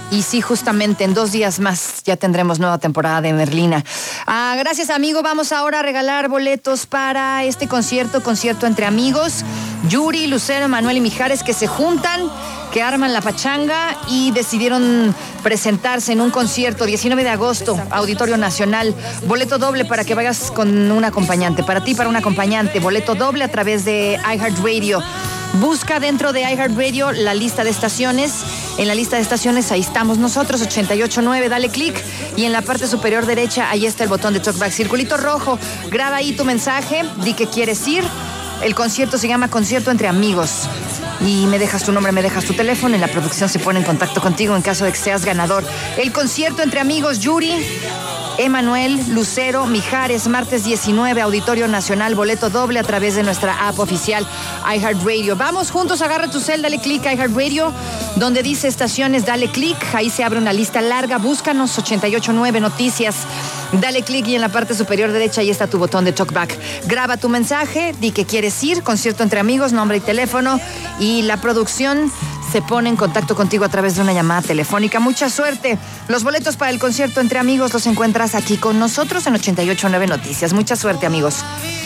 Y sí, justamente en 2 días más ya tendremos nueva temporada de Merlina. Gracias, amigo. Vamos ahora a regalar boletos para este concierto entre amigos. Yuri, Lucero, Manuel y Mijares, que se juntan, que arman la pachanga y decidieron presentarse en un concierto 19 de agosto, Auditorio Nacional. Boleto doble para que vayas con un acompañante. Para ti, para un acompañante. Boleto doble a través de iHeartRadio. Busca dentro de iHeartRadio la lista de estaciones. En la lista de estaciones ahí estamos nosotros, 88.9, dale clic y en la parte superior derecha ahí está el botón de TalkBack, circulito rojo. Graba ahí tu mensaje, di que quieres ir. El concierto se llama Concierto entre Amigos. Y me dejas tu nombre, me dejas tu teléfono y la producción se pone en contacto contigo en caso de que seas ganador. El concierto entre amigos, Yuri, Emanuel, Lucero, Mijares, martes 19, Auditorio Nacional, boleto doble a través de nuestra app oficial iHeartRadio. Vamos juntos, agarra tu cel, dale clic a iHeartRadio, donde dice estaciones, dale clic, ahí se abre una lista larga, búscanos, 88.9 Noticias, dale clic y en la parte superior derecha ahí está tu botón de TalkBack. Graba tu mensaje, di que quieres ir, concierto entre amigos, nombre y teléfono, y la producción se pone en contacto contigo a través de una llamada telefónica. Mucha suerte. Los boletos para el concierto entre amigos los encuentras aquí con nosotros en 88.9 Noticias. Mucha suerte, amigos.